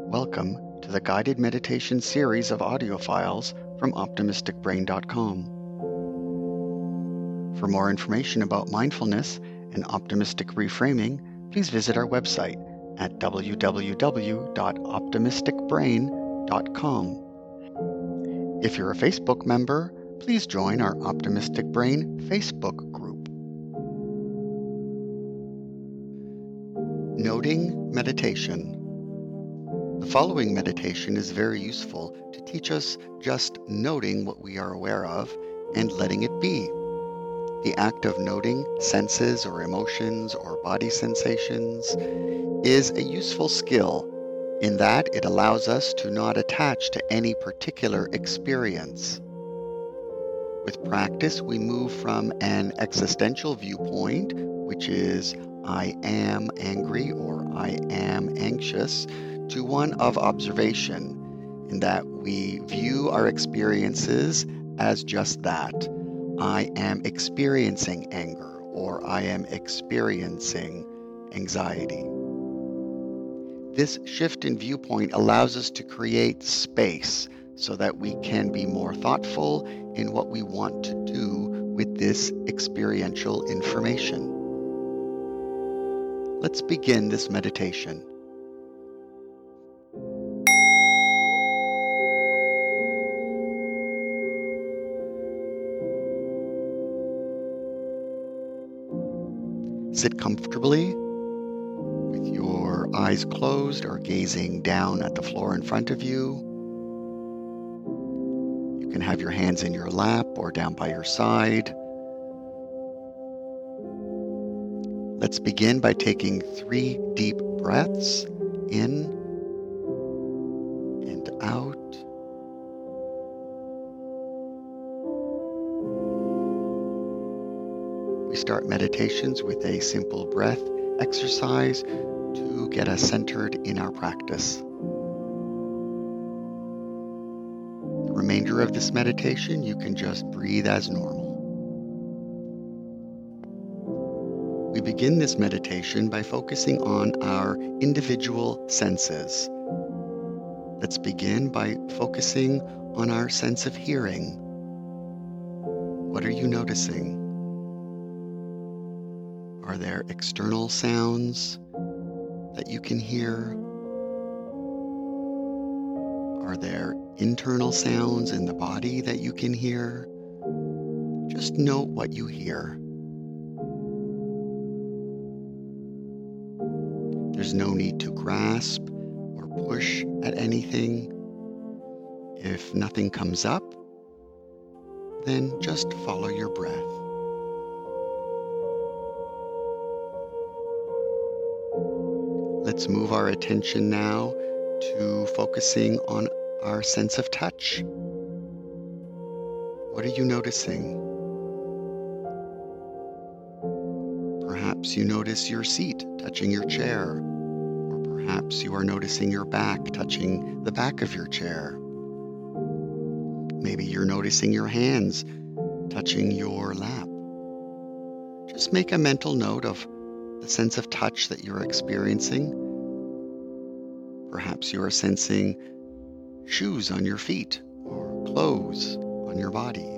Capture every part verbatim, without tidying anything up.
Welcome to the guided meditation series of audio files from optimistic brain dot com. For more information about mindfulness and optimistic reframing, please visit our website at w w w dot optimistic brain dot com. If you're a Facebook member, please join our Optimistic Brain Facebook group. Noting meditation. The following meditation is very useful to teach us just noting what we are aware of and letting it be. The act of noting senses or emotions or body sensations is a useful skill in that it allows us to not attach to any particular experience. With practice, we move from an existential viewpoint, which is I am angry or I am anxious, to one of observation, in that we view our experiences as just that. I am experiencing anger or I am experiencing anxiety. This shift in viewpoint allows us to create space so that we can be more thoughtful in what we want to do with this experiential information. Let's begin this meditation. Sit comfortably with your eyes closed or gazing down at the floor in front of you. You can have your hands in your lap or down by your side. Let's begin by taking three deep breaths in and out. We start meditations with a simple breath exercise to get us centered in our practice. The remainder of this meditation, you can just breathe as normal. We begin this meditation by focusing on our individual senses. Let's begin by focusing on our sense of hearing. What are you noticing? Are there external sounds that you can hear? Are there internal sounds in the body that you can hear? Just note what you hear. There's no need to grasp or push at anything. If nothing comes up, then just follow your breath. Let's move our attention now to focusing on our sense of touch. What are you noticing? Perhaps you notice your seat touching your chair, or perhaps you are noticing your back touching the back of your chair. Maybe you're noticing your hands touching your lap. Just make a mental note of the sense of touch that you're experiencing. Perhaps you are sensing shoes on your feet or clothes on your body.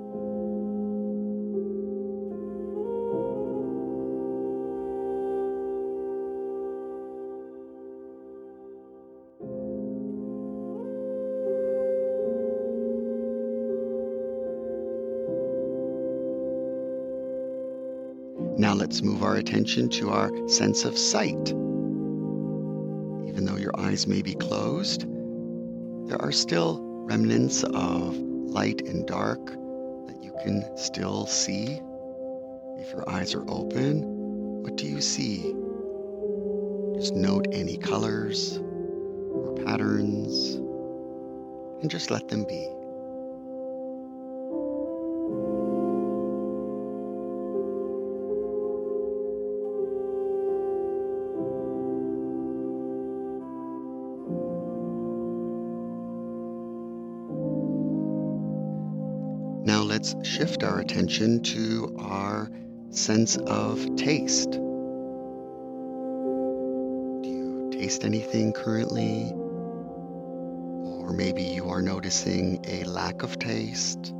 Now let's move our attention to our sense of sight. Even though your eyes may be closed, there are still remnants of light and dark that you can still see. If your eyes are open, what do you see? Just note any colors or patterns and just let them be. Now let's shift our attention to our sense of taste. Do you taste anything currently? or maybe you are noticing a lack of taste.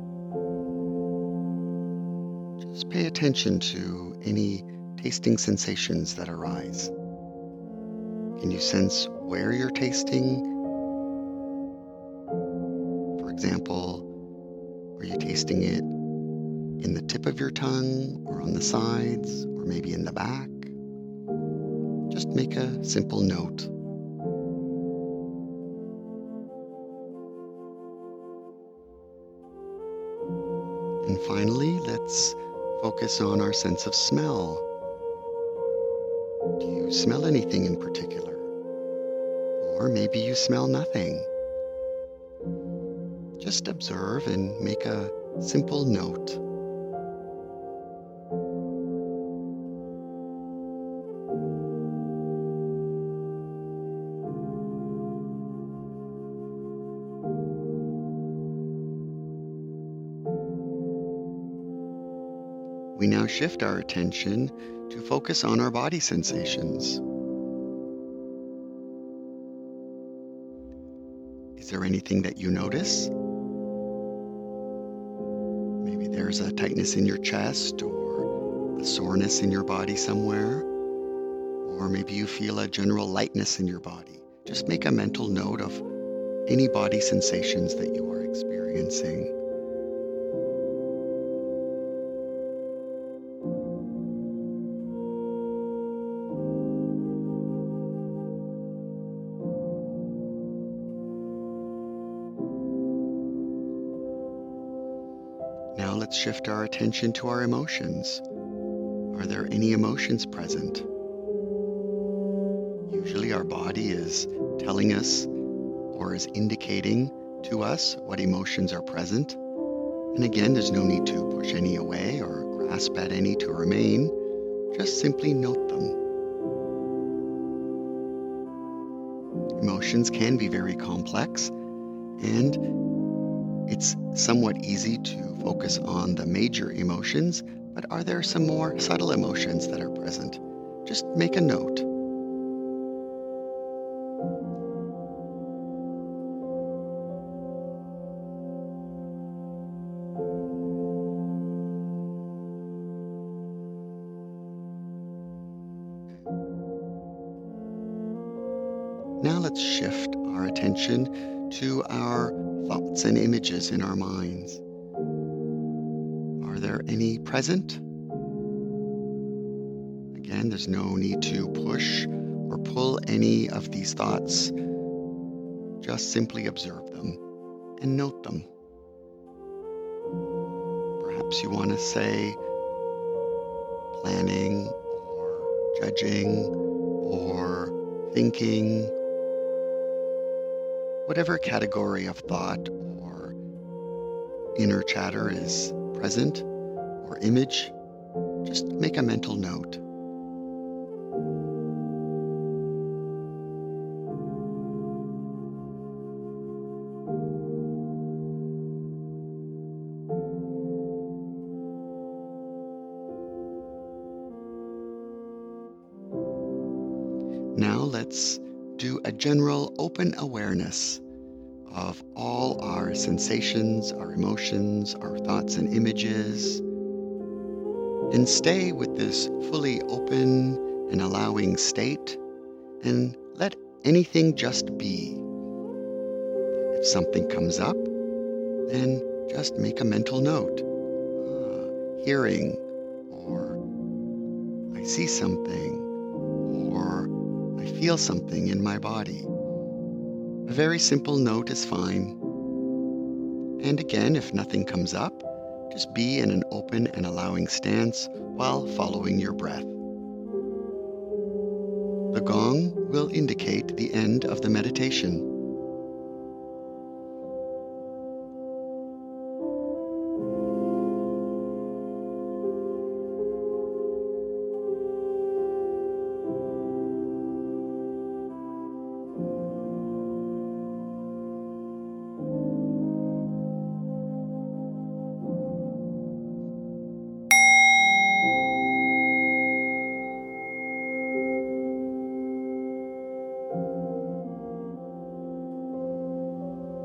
Just pay attention to any tasting sensations that arise. Can you sense where you're tasting? For example, are you tasting it in the tip of your tongue or on the sides or maybe in the back? Just make a simple note. And finally, let's focus on our sense of smell. Do you smell anything in particular? Or maybe you smell nothing. Just observe and make a simple note. We now shift our attention to focus on our body sensations. Is there anything that you notice? Maybe there's a tightness in your chest or a soreness in your body somewhere. Or maybe you feel a general lightness in your body. Just make a mental note of any body sensations that you are experiencing. Now let's shift our attention to our emotions. Are there any emotions present? Usually our body is telling us or is indicating to us what emotions are present. And again, there's no need to push any away or grasp at any to remain. Just simply note them. Emotions can be very complex, and it's somewhat easy to focus on the major emotions, but are there some more subtle emotions that are present? Just make a note. Now let's shift our attention to our thoughts and images in our minds. Are there any present? Again, there's no need to push or pull any of these thoughts. Just simply observe them and note them. Perhaps you want to say planning or judging or thinking. Whatever category of thought or inner chatter is present or image, just make a mental note. Now let's do a general open awareness of all our sensations, our emotions, our thoughts and images, and stay with this fully open and allowing state, and let anything just be. If something comes up, then just make a mental note. Ah, hearing, or I see something, or I feel something in my body. A very simple note is fine. And again, if nothing comes up, just be in an open and allowing stance while following your breath. The gong will indicate the end of the meditation.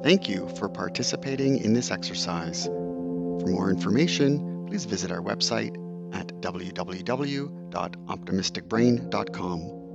Thank you for participating in this exercise. For more information, please visit our website at w w w dot optimistic brain dot com.